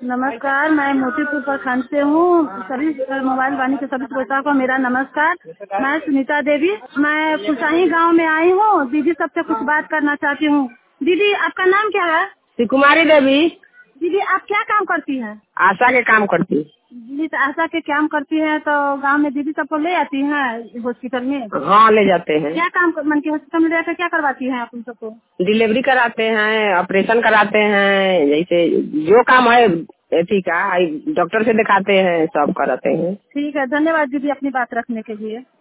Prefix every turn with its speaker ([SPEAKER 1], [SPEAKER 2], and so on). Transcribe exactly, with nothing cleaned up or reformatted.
[SPEAKER 1] नमस्कार, मैं मोतीपुर प्रखंड से हूँ। सभी मोबाइल वाणी के सभी श्रोता को मेरा नमस्कार। मैं सुनीता देवी, मैं कुशाही गांव में आई हूँ। दीदी सबसे कुछ बात करना चाहती हूँ। दीदी, आपका नाम क्या है?
[SPEAKER 2] कुमारी देवी।
[SPEAKER 1] दीदी, आप क्या काम करती हैं?
[SPEAKER 2] आशा के काम करती।
[SPEAKER 1] दीदी, तो आशा के काम करती हैं तो गांव में दीदी सबको ले आती हैं हॉस्पिटल में?
[SPEAKER 2] हाँ, ले जाते हैं।
[SPEAKER 1] क्या काम मन की हॉस्पिटल में ले जाकर क्या करवाती हैं आप उन सबको?
[SPEAKER 2] डिलीवरी कराते हैं, ऑपरेशन कराते हैं, जैसे जो काम है ठीक है, डॉक्टर से दिखाते हैं, सब कराते हैं।
[SPEAKER 1] ठीक है, धन्यवाद दीदी अपनी बात रखने के लिए।